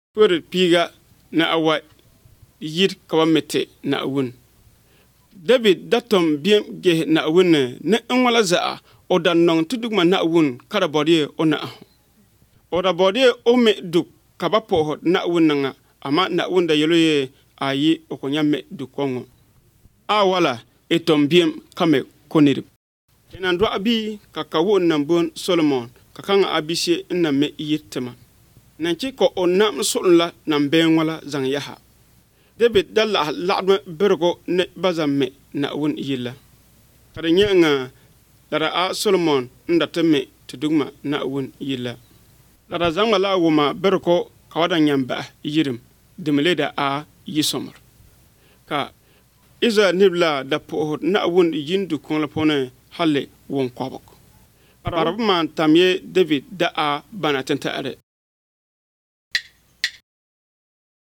Pur piga na awa yir kawamete na awun. David datom bien ge na awun ne nwala za o dan non tudugma na awun kada bodie o na aho. O da bodie o me du kabapo na awun nga ama na awun da yeloye ayi okonya me du kongo. Awala etom bien kame konirip. Enandro abi kakawo nambon Solomon kakanga abishe na me yitema. Nanchi ko onam solla nambe wala zang yaha. David dalla la'dma bergo ne bazame na awun yilla. Kada nga dara a Solomon ndata me tudugma na awun yilla. Dara zanga la wuma bergo kawada nyamba yirim dimleda a yisomar. Ka iza nibla da po na awun yindu kongla pone halle won kwabok. Arabman tamye David da a banatenta are.